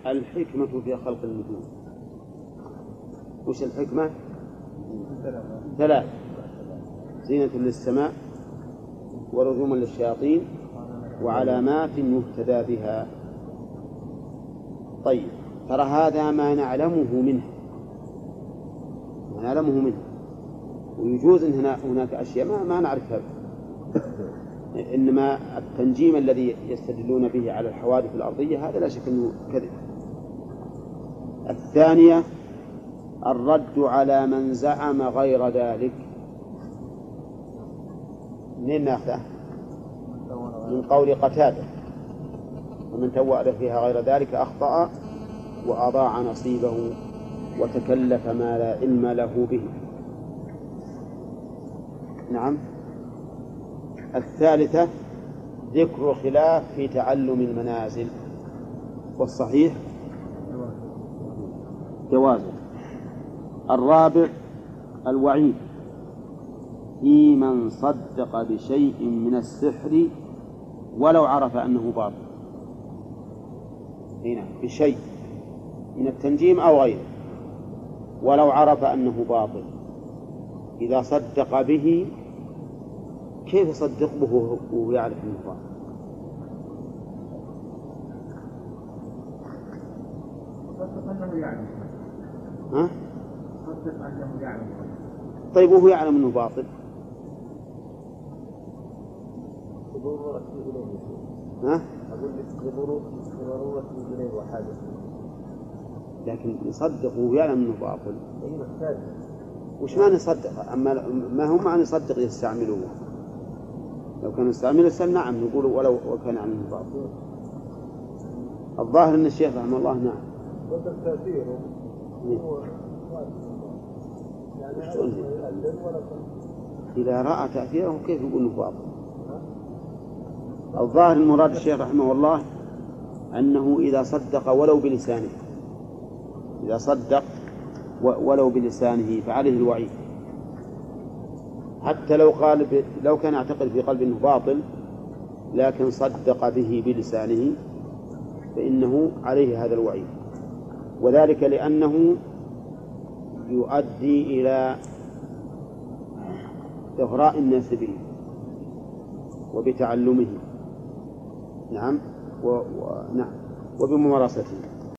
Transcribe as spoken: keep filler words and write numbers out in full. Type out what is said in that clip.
الحكمة في خلق النجوم. وش الحكمة؟ ثلاث: زينة للسماء، ورجوما للشياطين، وعلامات يهتدى بها. طيب، ترى هذا ما نعلمه منه ما نعلمه منه ويجوز أن هناك أشياء ما, ما نعرفها، إنما التنجيم الذي يستدلون به على الحوادث الأرضية هذا لا شك أنه كذب. الثانية: الرد على من زعم غير ذلك. منين ناخذه؟ من قول قتادة: ومن توأل فيها غير ذلك أخطأ وأضاع نصيبه وتكلف ما لا علم له به. نعم. الثالثة: ذكر خلاف في تعلم المنازل، والصحيح جوازه. الرابع: الوعيد في من صدق بشيء من السحر ولو عرف أنه باطل. هنا بشيء من التنجيم أو غيره ولو عرف أنه باطل، إذا صدق به كيف يصدق به وهو يعرف أنه باطل؟ صدق أنه يعلم. ها؟ صدق أنه يعلم. طيب وهو يعلم أنه باطل؟ ها؟ أقول لضرورة إليه وحاجة. لكن يصدق وهو يعلم أنه باطل. أي محتاج. وش معنى يصدق؟ أما ما هم معنى يصدق يستعملوه؟ لو كان يستعمل السلم نعم نقول ولو وكان عنه باطل. الظاهر أن الشيخ رحمه الله نعم. بدل تأثيره. إذا رأى تأثيره كيف يقول أنه باطل؟ الظاهر المراد الشيخ رحمه الله أنه إذا صدق ولو بلسانه، إذا صدق ولو بلسانه فعليه الوعيد، حتى لو قال ب... لو كان يعتقد في قلبه أنه باطل لكن صدق به بلسانه فإنه عليه هذا الوعيد، وذلك لأنه يؤدي إلى إغراء الناس به وبتعلمه. نعم و... و... نعم وبممارسته.